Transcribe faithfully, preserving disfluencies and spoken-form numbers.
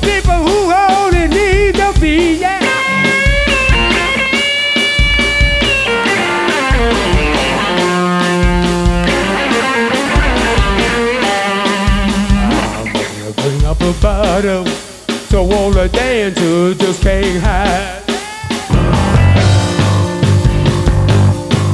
people who only need to be, yeah. I'm gonna bring up a bottom, so all the dancers just can't hide.